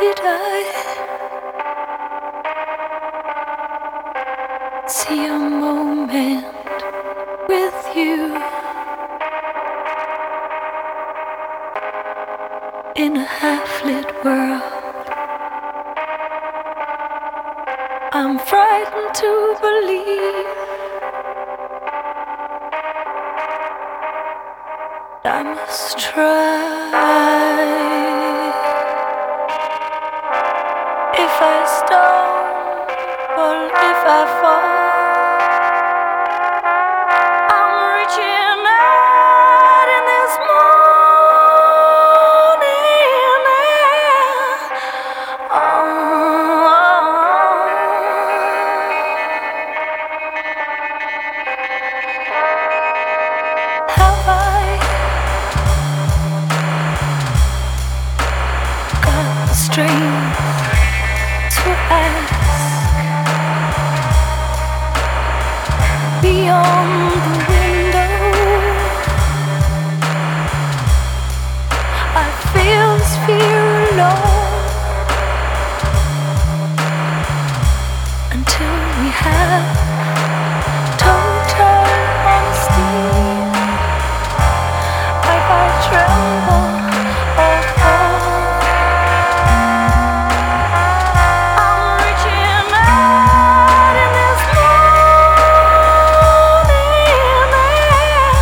did I see a moment with you in a half-lit world? I'm frightened to believe I must try. If I stumble, if I fall, I'm reaching out in this morning air. Have I got the strength to ask beyond the window? I feel this fear alone until we have total honesty. Like I tremble, oh, I'm reaching out in this morning air.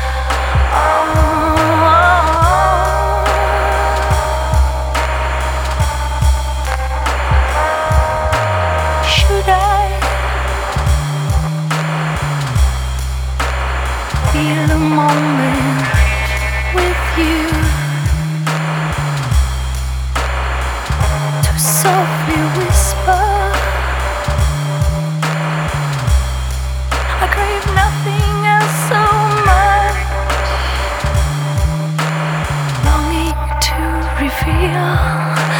Should I feel a moment with you to softly whisper? I crave nothing else so much, longing to reveal